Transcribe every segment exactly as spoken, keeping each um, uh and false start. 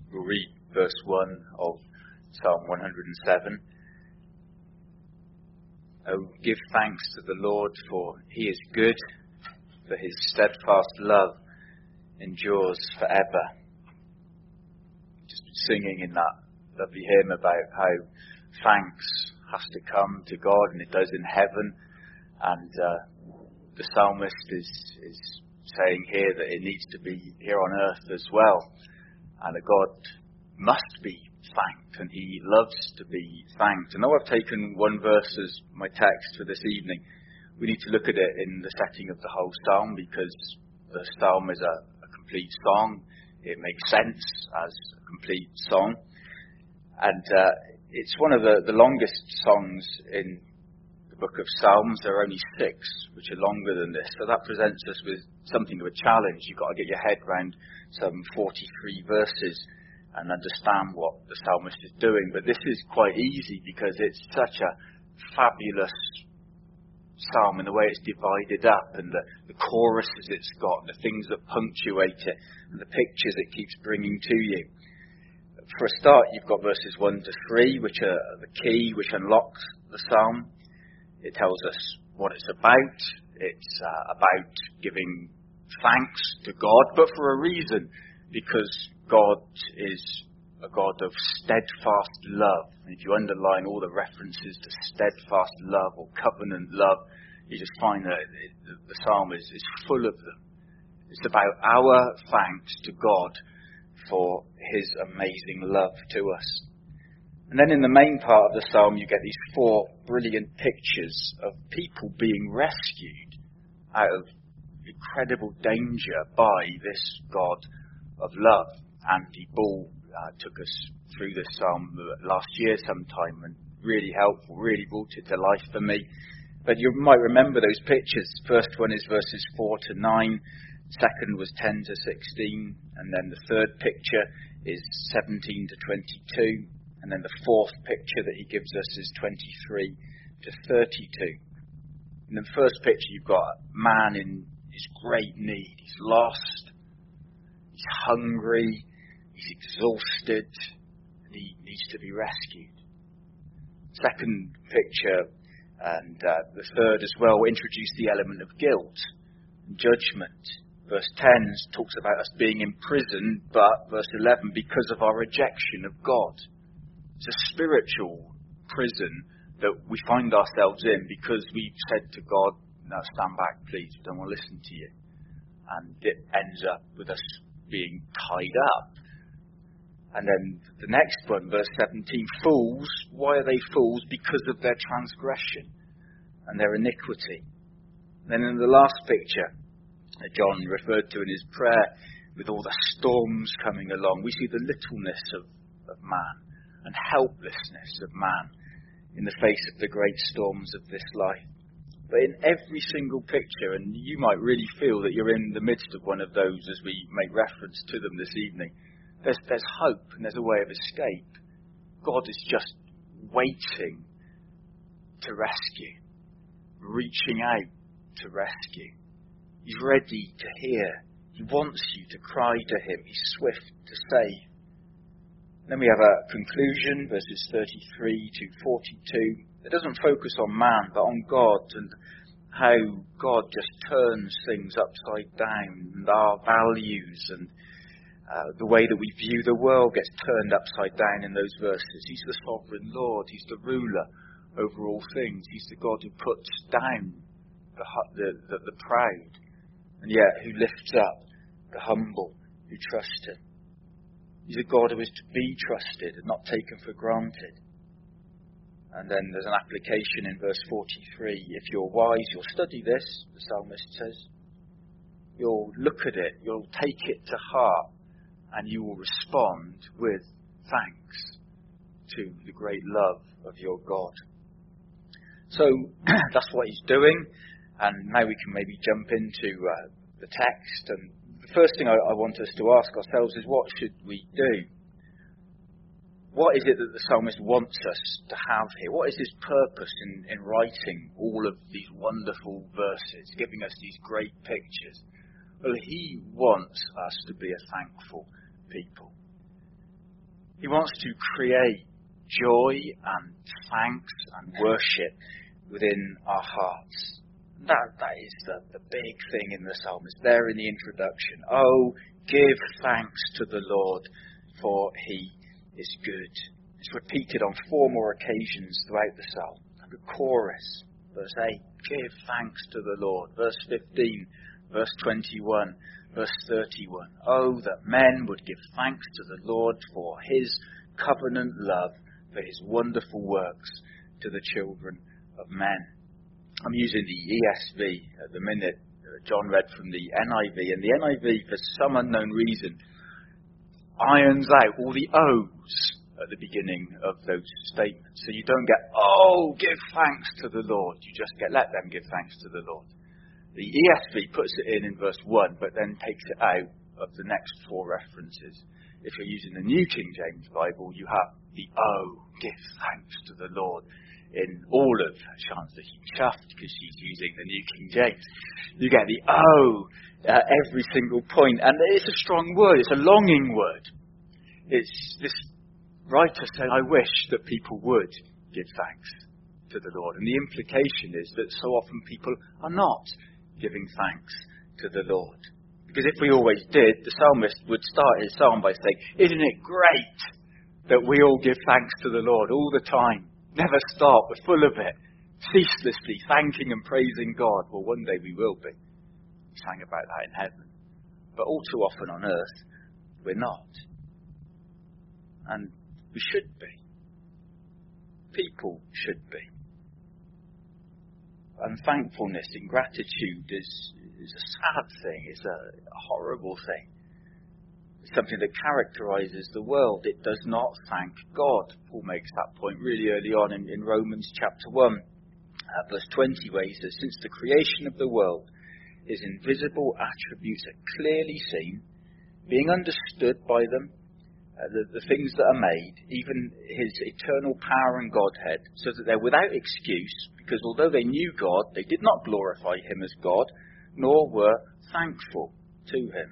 We'll read verse one of Psalm one hundred seven. Oh, give thanks to the Lord, for he is good, for his steadfast love endures forever. Just singing in that lovely hymn about how thanks has to come to God, and it does in heaven. And uh, the psalmist is, is saying here that it needs to be here on earth as well. And that God must be thanked, and he loves to be thanked. And though I've taken one verse as my text for this evening, we need to look at it in the setting of the whole psalm, because the psalm is a, a complete song. It makes sense as a complete song. And uh, it's one of the, the longest songs in the book of Psalms. There are only six which are longer than this. So that presents us with something of a challenge. You've got to get your head around some forty-three verses and understand what the psalmist is doing. But this is quite easy because it's such a fabulous psalm in the way it's divided up, and the, the choruses it's got, and the things that punctuate it, and the pictures it keeps bringing to you. For a start, you've got verses one to three, which are the key, which unlocks the psalm. It tells us what it's about. It's uh, about giving thanks to God, but for a reason, because God is a God of steadfast love. And if you underline all the references to steadfast love or covenant love, you just find that it, the psalm is, is full of them. It's about our thanks to God for his amazing love to us. And then in the main part of the psalm, you get these four brilliant pictures of people being rescued out of incredible danger by this God of love. Andy Ball uh, took us through this psalm last year sometime, and really helpful, really brought it to life for me. But you might remember those pictures. First one is verses four to nine, second was ten to sixteen, and then the third picture is seventeen to twenty-two, and then the fourth picture that he gives us is twenty-three to thirty-two. In the first picture, you've got a man in his great need. He's lost, he's hungry, he's exhausted, and he needs to be rescued. Second picture, and uh, the third as well, introduce the element of guilt and judgment. Verse ten talks about us being in prison, but verse eleven, because of our rejection of God. It's a spiritual prison that we find ourselves in because we've said to God, no, stand back, please, we don't want to listen to you. And it ends up with us being tied up. And then the next one, verse seventeen, fools, why are they fools? Because of their transgression and their iniquity. And then in the last picture that John referred to in his prayer, with all the storms coming along, we see the littleness of, of man and helplessness of man in the face of the great storms of this life. But in every single picture, and you might really feel that you're in the midst of one of those as we make reference to them this evening, there's, there's hope and there's a way of escape. God is just waiting to rescue, reaching out to rescue. He's ready to hear. He wants you to cry to him. He's swift to save. Then we have a conclusion, verses thirty-three to forty-two. It doesn't focus on man, but on God, and how God just turns things upside down, and our values and uh, the way that we view the world gets turned upside down in those verses. He's the sovereign Lord. He's the ruler over all things. He's the God who puts down the, the, the, the proud, and yet who lifts up the humble who trust him. He's a God who is to be trusted and not taken for granted. And then there's an application in verse forty-three. If you're wise, you'll study this, the psalmist says. You'll look at it, you'll take it to heart, and you will respond with thanks to the great love of your God. So that's what he's doing, and now we can maybe jump into uh, the text. And the first thing I, I want us to ask ourselves is, what should we do? What is it that the psalmist wants us to have here? What is his purpose in, in writing all of these wonderful verses, giving us these great pictures? Well, he wants us to be a thankful people. He wants to create joy and thanks and worship within our hearts. That, that is the, the big thing in the psalm. It's there in the introduction. Oh, give thanks to the Lord, for he is good. It's repeated on four more occasions throughout the psalm. The chorus, verse eight, give thanks to the Lord. Verse fifteen, verse twenty-one, verse thirty-one. Oh, that men would give thanks to the Lord for his covenant love, for his wonderful works to the children of men. I'm using the E S V at the minute. John read from the N I V, and the N I V, for some unknown reason, irons out all the O's at the beginning of those statements. So you don't get, oh, give thanks to the Lord. You just get, let them give thanks to the Lord. The E S V puts it in in verse one, but then takes it out of the next four references. If you're using the New King James Bible, you have the oh, give thanks to the Lord in all of Sean's looking chuffed because she's using the New King James. You get the oh uh, every single point, and it's a strong word. It's a longing word. It's this writer said, I wish that people would give thanks to the Lord. And the implication is that so often people are not giving thanks to the Lord. Because if we always did, the psalmist would start his psalm by saying, isn't it great that we all give thanks to the Lord all the time? Never stop, we're full of it. Ceaselessly thanking and praising God. Well, one day we will be. We sang about that in heaven. But all too often on earth, we're not. And we should be. People should be. And thankfulness, ingratitude is, is a sad thing. It's a, a horrible thing. It's something that characterizes the world. It does not thank God. Paul makes that point really early on in, in Romans chapter one, uh, verse twenty, where he says, since the creation of the world, his invisible attributes are clearly seen, being understood by them, Uh, the, the things that are made, even his eternal power and Godhead, so that they're without excuse, because although they knew God, they did not glorify him as God, nor were thankful to him.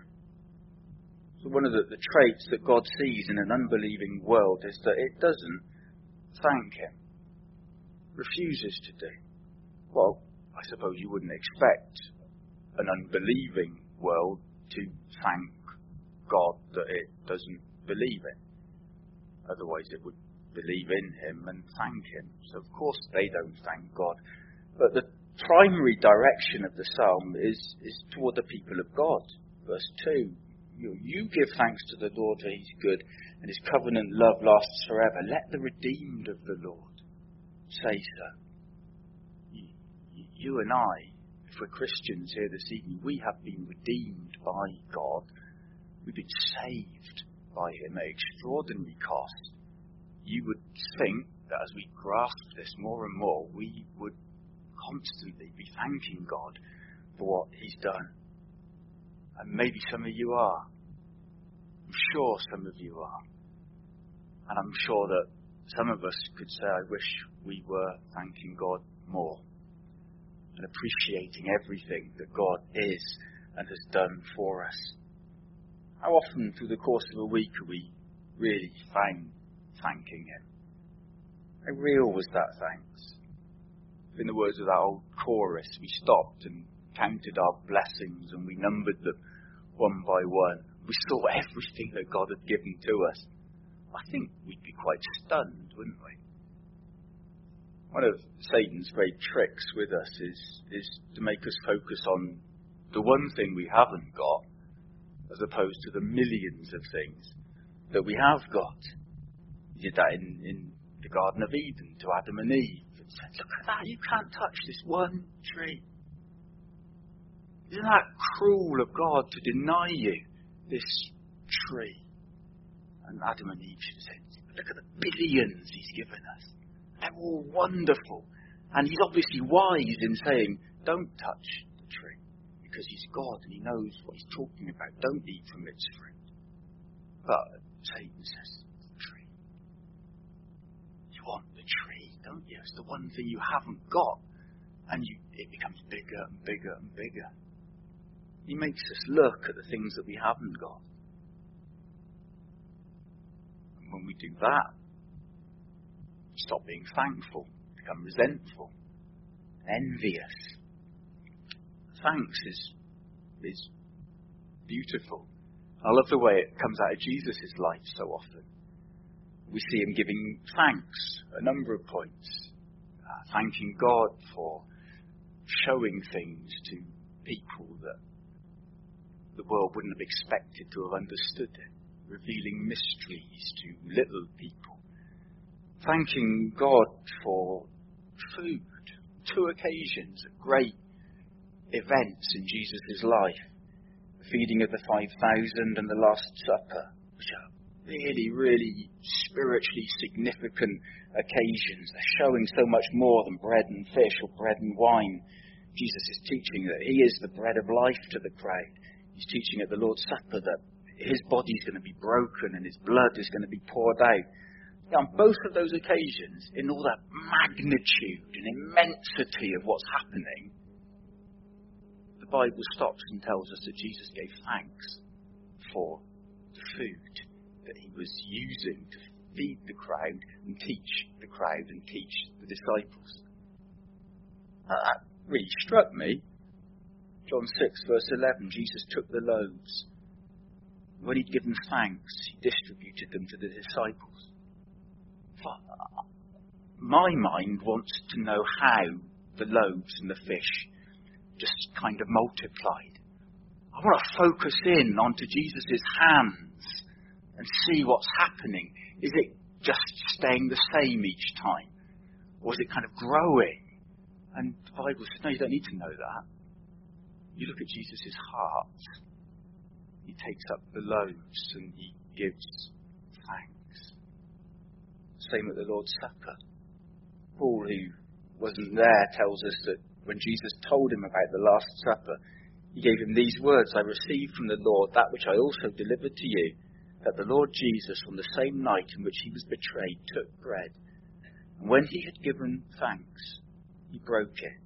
So one of the, the traits that God sees in an unbelieving world is that it doesn't thank him, refuses to do. Well, I suppose you wouldn't expect an unbelieving world to thank God that it doesn't believe in. Otherwise it would believe in him and thank him. So of course they don't thank God. But the primary direction of the psalm is, is toward the people of God. Verse two, you, you give thanks to the Lord for he's good, and his covenant love lasts forever. Let the redeemed of the Lord say so. You, you and I, if we're Christians here this evening, we have been redeemed by God. We've been saved by him at extraordinary cost. You would think that as we grasp this more and more, we would constantly be thanking God for what he's done. And maybe some of you are. I'm sure some of you are. And I'm sure that some of us could say, I wish we were thanking God more and appreciating everything that God is and has done for us. How often through the course of a week are we really found thanking him? How real was that thanks? In the words of that old chorus, we stopped and counted our blessings and we numbered them one by one. We saw everything that God had given to us. I think we'd be quite stunned, wouldn't we? One of Satan's great tricks with us is, is to make us focus on the one thing we haven't got, as opposed to the millions of things that we have got. He did that in, in the Garden of Eden to Adam and Eve. And said, look at that, you can't touch this one tree. Isn't that cruel of God to deny you this tree? And Adam and Eve should have said, look at the billions he's given us. They're all wonderful. And he's obviously wise in saying, don't touch the tree. Because he's God and he knows what he's talking about. Don't eat from its fruit. But Satan says, the tree. You want the tree, don't you? It's the one thing you haven't got. And you, it becomes bigger and bigger and bigger. He makes us look at the things that we haven't got. when we do that, stop being thankful, become resentful, envious. Thanks is is beautiful. I love the way it comes out of Jesus' life so often. We see him giving thanks at a number of points, uh, thanking God for showing things to people that the world wouldn't have expected to have understood it, revealing mysteries to little people, thanking God for food, two occasions of great events in Jesus' life, the feeding of the five thousand and the Last Supper, which are really, really spiritually significant occasions. They're showing so much more than bread and fish or bread and wine. Jesus is teaching that he is the bread of life to the crowd. He's teaching at the Lord's Supper that his body is going to be broken and his blood is going to be poured out. Now, on both of those occasions, in all that magnitude and immensity of what's happening, the Bible stops and tells us that Jesus gave thanks for the food that he was using to feed the crowd and teach the crowd and teach the disciples. That really struck me. John six, verse eleven, Jesus took the loaves. When he'd given thanks, he distributed them to the disciples. My mind wants to know how the loaves and the fish just kind of multiplied. I want to focus in onto Jesus' hands and see what's happening. Is it just staying the same each time? Or is it kind of growing? And the Bible says, no, you don't need to know that. You look at Jesus' heart. He takes up the loaves and he gives thanks. Same at the Lord's Supper. Paul, who wasn't there, tells us that when Jesus told him about the Last Supper, he gave him these words, I received from the Lord that which I also delivered to you, that the Lord Jesus, on the same night in which he was betrayed, took bread. And when he had given thanks, he broke it.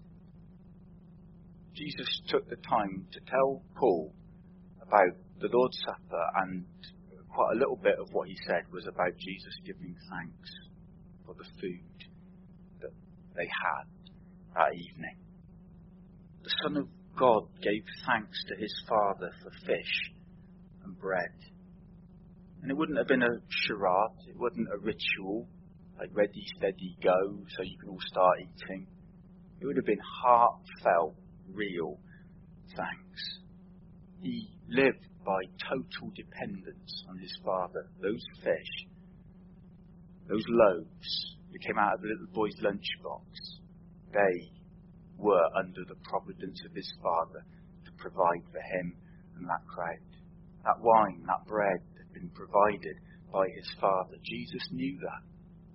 Jesus took the time to tell Paul about the Lord's Supper, and quite a little bit of what he said was about Jesus giving thanks for the food that they had that evening. The Son of God gave thanks to his Father for fish and bread. And it wouldn't have been a charade, it wasn't a ritual, like ready, steady, go, so you can all start eating. It would have been heartfelt, real thanks. He lived by total dependence on his Father. Those fish, those loaves that came out of the little boy's lunchbox, they were under the providence of his Father to provide for him and that crowd. That wine, that bread had been provided by his Father. Jesus knew that.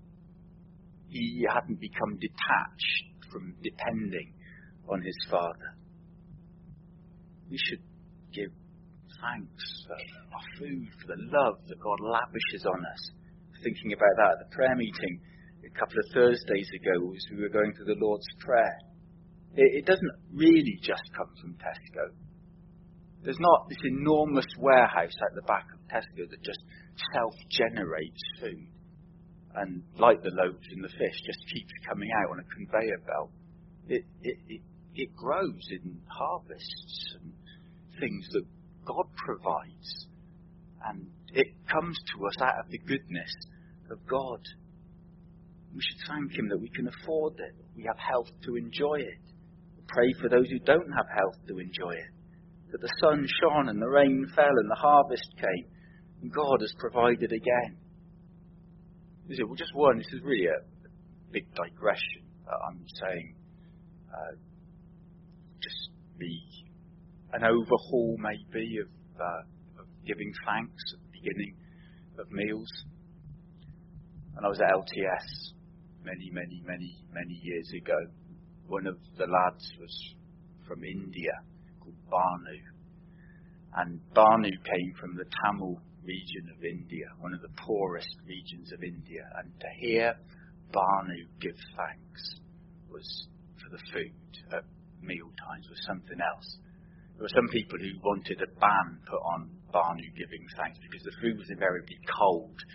He hadn't become detached from depending on his Father. We should give thanks for our food, for the love that God lavishes on us. Thinking about that at the prayer meeting a couple of Thursdays ago as we were going through the Lord's Prayer. It, it doesn't really just come from Tesco. There's not this enormous warehouse at the back of Tesco that just self-generates food. And like the loaves and the fish, just keeps coming out on a conveyor belt. It, it, it, it grows in harvests and things that God provides. And it comes to us out of the goodness of God. We should thank him that we can afford it. We have health to enjoy it. Pray for those who don't have health to enjoy it. That the sun shone and the rain fell and the harvest came. And God has provided again. Is it? Well, just one. This is really a big digression. Uh, I'm saying uh, just be an overhaul maybe of, uh, of giving thanks at the beginning of meals. And I was at L T S many, many, many, many years ago. One of the lads was from India called Banu. And Banu came from the Tamil region of India, one of the poorest regions of India. And to hear Banu give thanks was for the food at meal times was something else. There were some people who wanted a ban put on Banu giving thanks because the food was invariably cold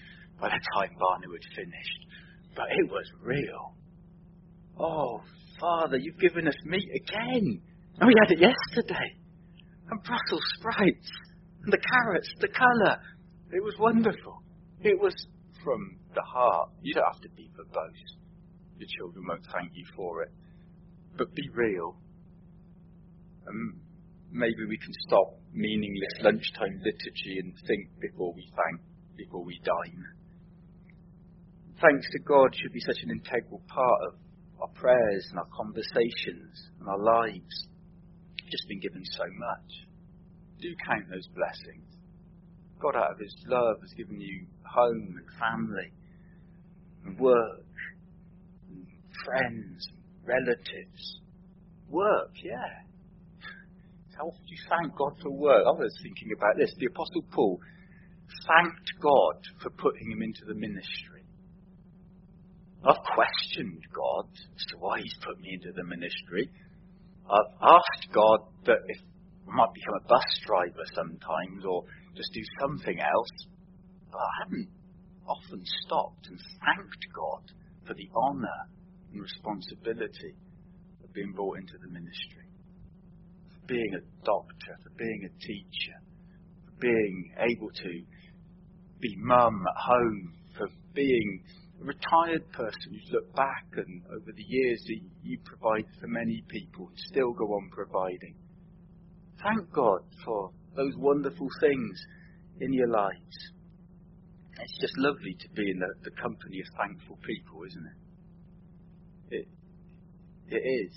by the time Barney had finished. But it was real. Oh, Father, you've given us meat again. And we had it yesterday. And Brussels sprouts. And the carrots, the colour. It was wonderful. It was from the heart. You don't have to be verbose. Your children won't thank you for it. But be real. And maybe we can stop meaningless lunchtime liturgy and think before we thank, before we dine. Thanks to God should be such an integral part of our prayers and our conversations and our lives. Just been given so much. Do count those blessings. God, out of his love, has given you home and family and work and friends and relatives. Work, yeah. How often do you thank God for work? I was thinking about this. The Apostle Paul thanked God for putting him into the ministry. I've questioned God as to why he's put me into the ministry. I've asked God that if I might become a bus driver sometimes or just do something else. But I haven't often stopped and thanked God for the honour and responsibility of being brought into the ministry. For being a doctor, for being a teacher, for being able to be mum at home, for being a retired person who's looked back and over the years that you provide for many people and still go on providing. Thank God for those wonderful things in your lives. It's just lovely to be in the, the company of thankful people, isn't it? It it is.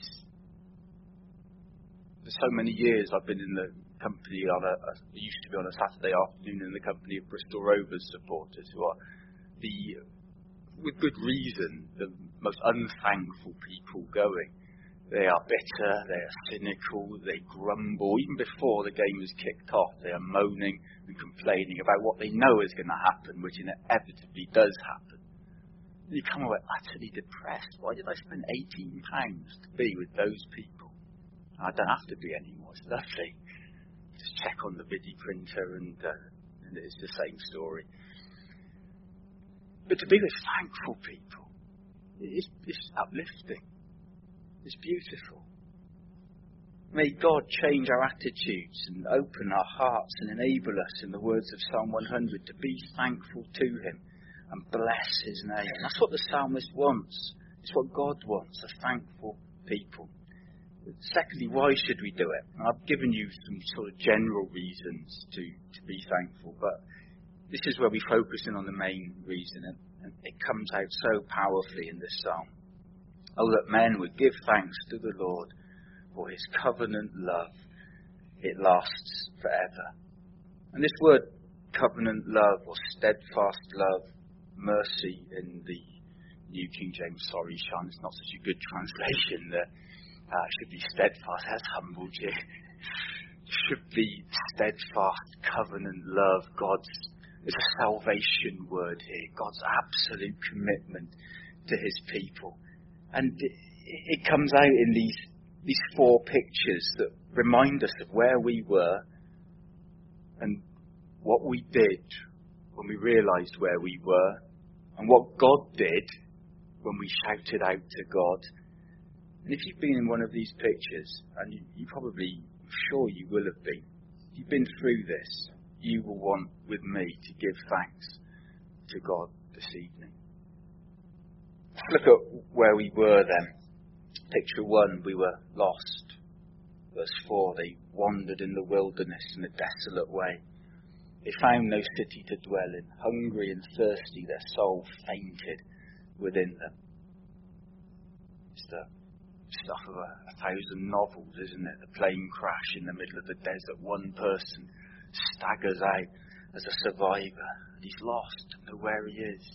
For so many years I've been in the company on a, a used to be on a Saturday afternoon in the company of Bristol Rovers supporters who are the with good reason, the most unthankful people going. They are bitter, they are cynical, they grumble. Even before the game was kicked off, they are moaning and complaining about what they know is going to happen, which inevitably does happen. And you come away utterly depressed. Why did I spend eighteen pounds to be with those people? I don't have to be anymore. It's lovely. Just check on the biddy printer and, uh, and it's the same story. But to be with thankful people is, is uplifting. It's beautiful. May God change our attitudes and open our hearts and enable us, in the words of Psalm one hundred, to be thankful to him and bless his name. That's what the psalmist wants. It's what God wants, a thankful people. Secondly, why should we do it? And I've given you some sort of general reasons to, to be thankful, but this is where we focus in on the main reason, and, and it comes out so powerfully in this psalm. Oh, that men would give thanks to the Lord for his covenant love. It lasts forever. And this word covenant love or steadfast love, mercy in the New King James, sorry Sean, it's not such a good translation there. Uh, it should be steadfast, has humbled you. It should be steadfast covenant love, God's It's a salvation word here. God's absolute commitment to his people. And it, it comes out in these, these four pictures that remind us of where we were and what we did when we realised where we were and what God did when we shouted out to God. And if you've been in one of these pictures, and you, you probably, I'm sure you will have been, if you've been through this, you will want with me to give thanks to God this evening. Let's look at where we were then. Picture one, we were lost. Verse four, they wandered in the wilderness in a desolate way. They found no city to dwell in. Hungry and thirsty, their soul fainted within them. It's the stuff of a, a thousand novels, isn't it? The plane crash in the middle of the desert. One person staggers out as a survivor. He's lost, doesn't know where he is.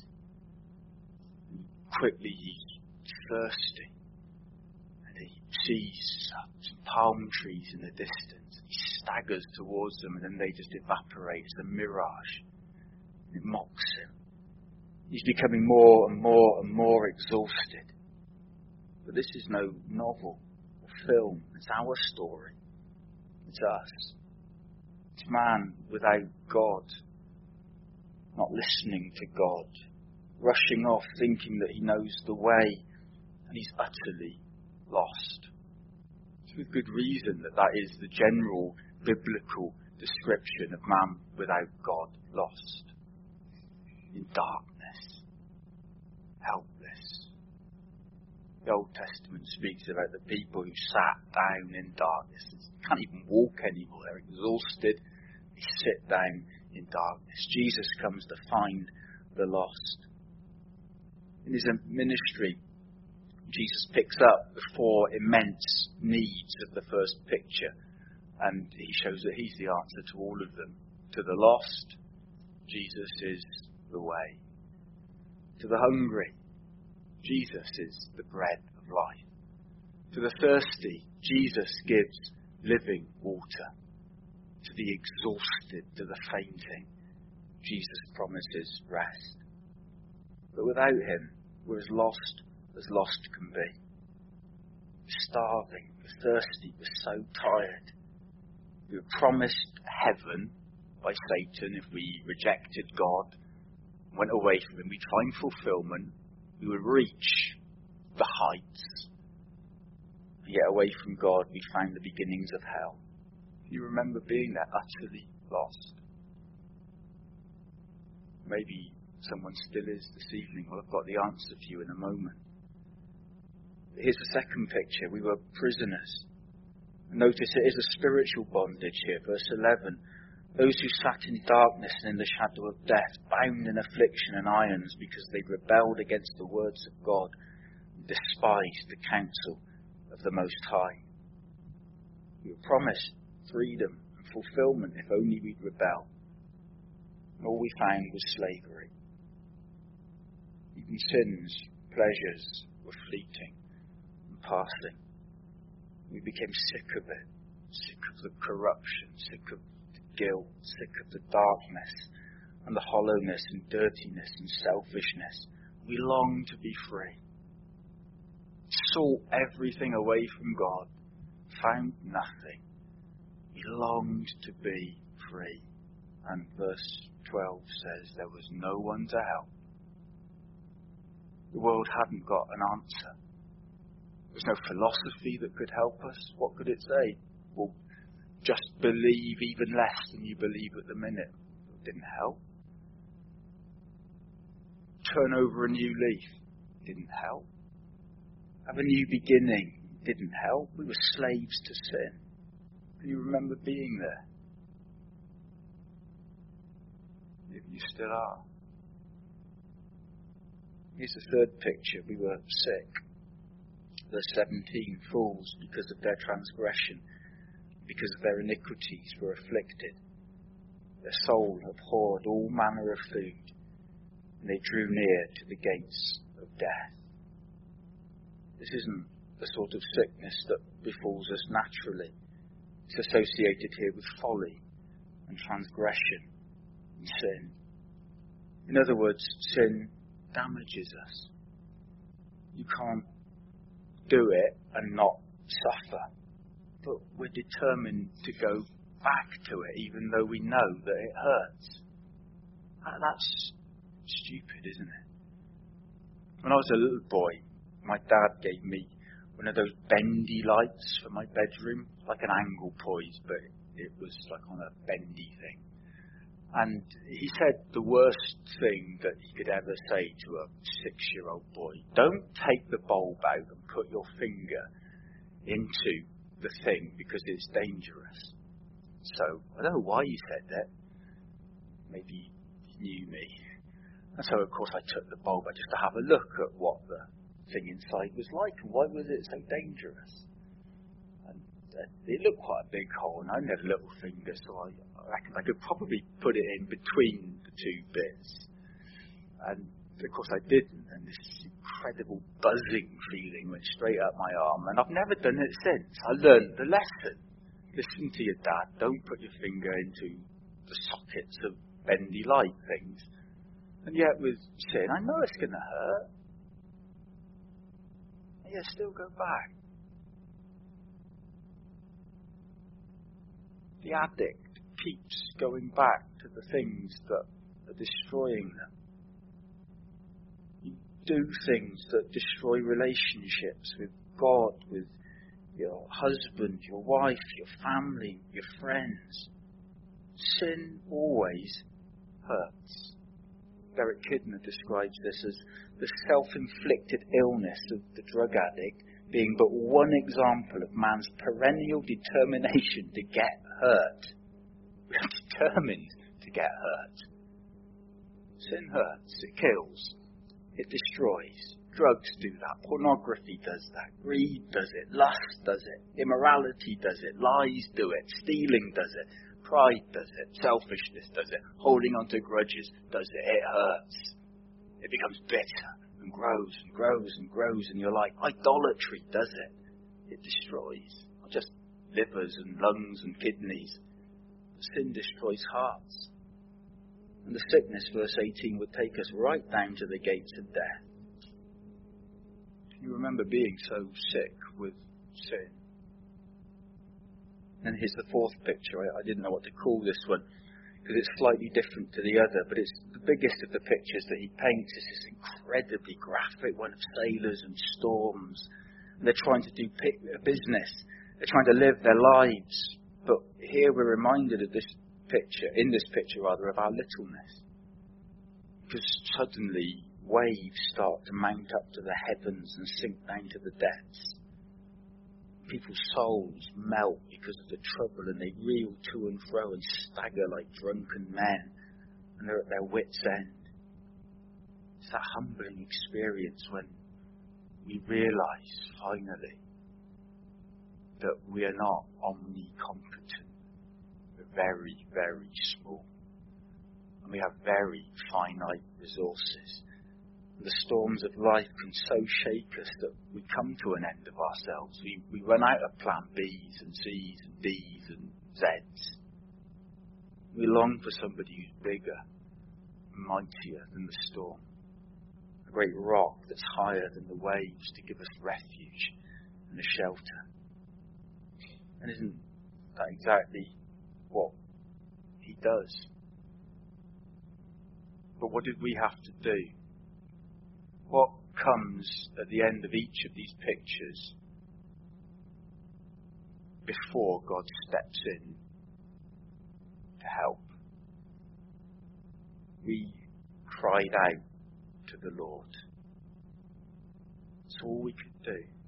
And quickly he's thirsty. And he sees some palm trees in the distance. He staggers towards them and then they just evaporate. It's a mirage. It mocks him. He's becoming more and more and more exhausted. But this is no novel or film. It's our story. It's us. It's man without God, not listening to God, rushing off thinking that he knows the way, and he's utterly lost. It's with good reason that that is the general biblical description of man without God, lost in darkness, helpless. The Old Testament speaks about the people who sat down in darkness. They can't even walk anymore. They're exhausted. They sit down in darkness. Jesus comes to find the lost. In his ministry, Jesus picks up the four immense needs of the first picture, and he shows that he's the answer to all of them. To the lost, Jesus is the way. To the hungry, Jesus is the bread of life. To the thirsty, Jesus gives living water. To the exhausted, to the fainting, Jesus promises rest. But without him, we're as lost as lost can be. We're starving, we're thirsty, we're so tired. We were promised heaven by Satan if we rejected God, went away from him. We'd find fulfillment. We would reach the heights. And yet away from God, we found the beginnings of hell. Can you remember being there, utterly lost? Maybe someone still is this evening. Well, I've got the answer for you in a moment. But here's the second picture. We were prisoners. Notice it is a spiritual bondage here. Verse eleven. Those who sat in darkness and in the shadow of death, bound in affliction and irons because they rebelled against the words of God and despised the counsel of the Most High. We were promised freedom and fulfillment if only we'd rebel. And all we found was slavery. Even sin's pleasures were fleeting and passing. We became sick of it, sick of the corruption, sick of the guilt, sick of the darkness and the hollowness and dirtiness and selfishness. We longed to be free. Sought everything away from God, found nothing. We longed to be free. And verse twelve says there was no one to help. The world hadn't got an answer. There was no philosophy that could help us. What could it say? Well, just believe even less than you believe at the minute. It didn't help. Turn over a new leaf. Didn't help. Have a new beginning. Didn't help. We were slaves to sin. Can you remember being there? Maybe you still are. Here's the third picture. We were sick. Verse seventeen, fools, because of their transgression, because of their iniquities, were afflicted. Their soul abhorred all manner of food, and they drew near to the gates of death. This isn't the sort of sickness that befalls us naturally. It's associated here with folly and transgression and sin. In other words, sin damages us. You can't do it and not suffer. But we're determined to go back to it even though we know that it hurts. That's stupid, isn't it? When I was a little boy, my dad gave me one of those bendy lights for my bedroom, like an angle poise, but it was like on a bendy thing. And he said the worst thing that he could ever say to a six-year-old boy, don't take the bulb out and put your finger into the thing because it's dangerous. So, I don't know why he said that. Maybe he knew me. And so, of course, I took the bulb out just to have a look at what the thing inside was like and why was it so dangerous. And uh, it looked quite a big hole, and I only had a little finger, so I, I reckon I could probably put it in between the two bits. And of course I didn't, and this incredible buzzing feeling went straight up my arm, and I've never done it since. I learned the lesson. Listen to your dad. Don't put your finger into the sockets of bendy light things. And yet with sin, I know it's going to hurt. And yet still go back. The addict keeps going back to the things that are destroying them. You do things that destroy relationships with God, with your husband, your wife, your family, your friends. Sin always hurts. Derek Kidner describes this as the self-inflicted illness of the drug addict being but one example of man's perennial determination to get hurt. We are determined to get hurt. Sin hurts, it kills, it destroys. Drugs do that, pornography does that, greed does it, lust does it, immorality does it, lies do it, stealing does it, pride does it, selfishness does it, holding on to grudges does it, it hurts. It becomes bitter and grows and grows and grows in your life. Idolatry does it. It destroys not just livers and lungs and kidneys. Sin destroys hearts. And the sickness, verse eighteen, would take us right down to the gates of death. Can you remember being so sick with sin? And here's the fourth picture. I, I didn't know what to call this one because it's slightly different to the other, but it's the biggest of the pictures that he paints. Is this incredibly graphic one of sailors and storms. And they're trying to do business. They're trying to live their lives. But here we're reminded of this picture, in this picture rather, of our littleness. Because suddenly waves start to mount up to the heavens and sink down to the depths. People's souls melt because of the trouble, and they reel to and fro and stagger like drunken men, and they're at their wits' end. It's that humbling experience when we realise finally that we are not omnicompetent. We're very, very small, and we have very finite resources. The storms of life can so shake us that we come to an end of ourselves. We, we run out of plan B's and C's and D's and Z's. We long for somebody who's bigger, mightier than the storm. A great rock that's higher than the waves to give us refuge and a shelter. And isn't that exactly what he does? But what did we have to do? What comes at the end of each of these pictures before God steps in to help? We cried out to the Lord. That's all we could do.